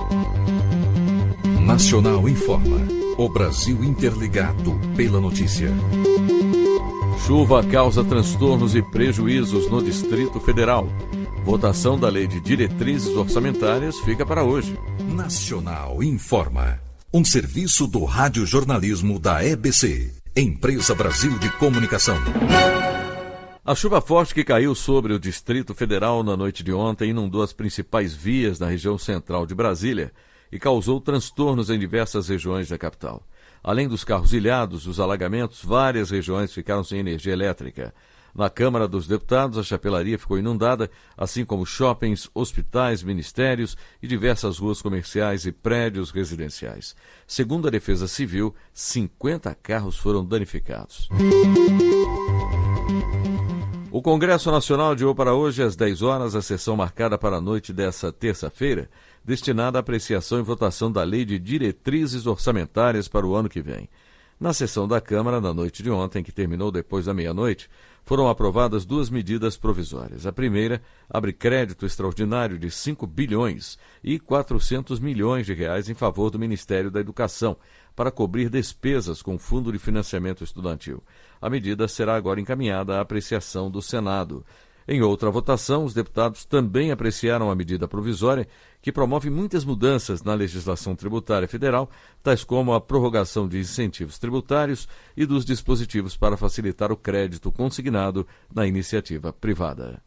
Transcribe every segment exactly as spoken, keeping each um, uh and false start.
Nacional informa. O Brasil interligado pela notícia. Chuva causa transtornos e prejuízos no Distrito Federal. Votação da Lei de Diretrizes Orçamentárias fica para hoje. Nacional informa. Um serviço do radiojornalismo da E B C, Empresa Brasil de Comunicação. A chuva forte que caiu sobre o Distrito Federal na noite de ontem inundou as principais vias na região central de Brasília e causou transtornos em diversas regiões da capital. Além dos carros ilhados, os alagamentos, várias regiões ficaram sem energia elétrica. Na Câmara dos Deputados, a chapelaria ficou inundada, assim como shoppings, hospitais, ministérios e diversas ruas comerciais e prédios residenciais. Segundo a Defesa Civil, cinquenta carros foram danificados. O Congresso Nacional adiou para hoje, às dez horas, a sessão marcada para a noite desta terça-feira, destinada à apreciação e votação da Lei de Diretrizes Orçamentárias para o ano que vem. Na sessão da Câmara, na noite de ontem, que terminou depois da meia-noite, foram aprovadas duas medidas provisórias. A primeira abre crédito extraordinário de cinco bilhões e quatrocentos milhões de reais em favor do Ministério da Educação, para cobrir despesas com o Fundo de Financiamento Estudantil. A medida será agora encaminhada à apreciação do Senado. Em outra votação, os deputados também apreciaram a medida provisória, que promove muitas mudanças na legislação tributária federal, tais como a prorrogação de incentivos tributários e dos dispositivos para facilitar o crédito consignado na iniciativa privada.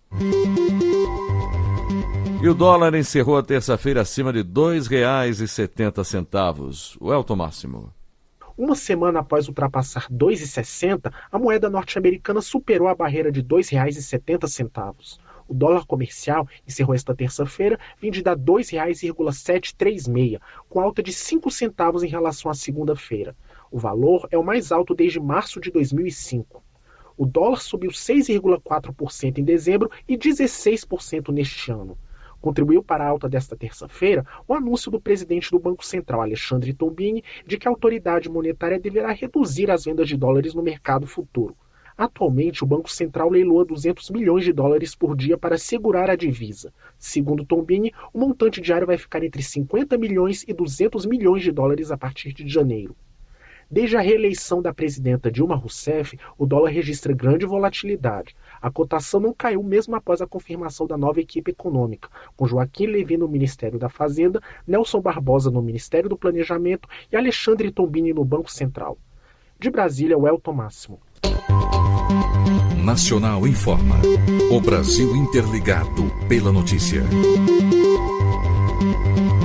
E o dólar encerrou a terça-feira acima de dois reais e setenta centavos. O Elton Máximo. Uma semana após ultrapassar dois reais e sessenta centavos, a moeda norte-americana superou a barreira de dois reais e setenta centavos. O dólar comercial encerrou esta terça-feira vendido a dois reais e setecentos e trinta e seis, com alta de cinco centavos em relação à segunda-feira. O valor é o mais alto desde março de dois mil e cinco. O dólar subiu seis vírgula quatro por cento em dezembro e dezesseis por cento neste ano. Contribuiu para a alta desta terça-feira o anúncio do presidente do Banco Central, Alexandre Tombini, de que a autoridade monetária deverá reduzir as vendas de dólares no mercado futuro. Atualmente, o Banco Central leiloa duzentos milhões de dólares por dia para segurar a divisa. Segundo Tombini, o montante diário vai ficar entre cinquenta milhões e duzentos milhões de dólares a partir de janeiro. Desde a reeleição da presidenta Dilma Rousseff, o dólar registra grande volatilidade. A cotação não caiu mesmo após a confirmação da nova equipe econômica, com Joaquim Levy no Ministério da Fazenda, Nelson Barbosa no Ministério do Planejamento e Alexandre Tombini no Banco Central. De Brasília, o Elton Máximo. Nacional informa. O Brasil interligado pela notícia.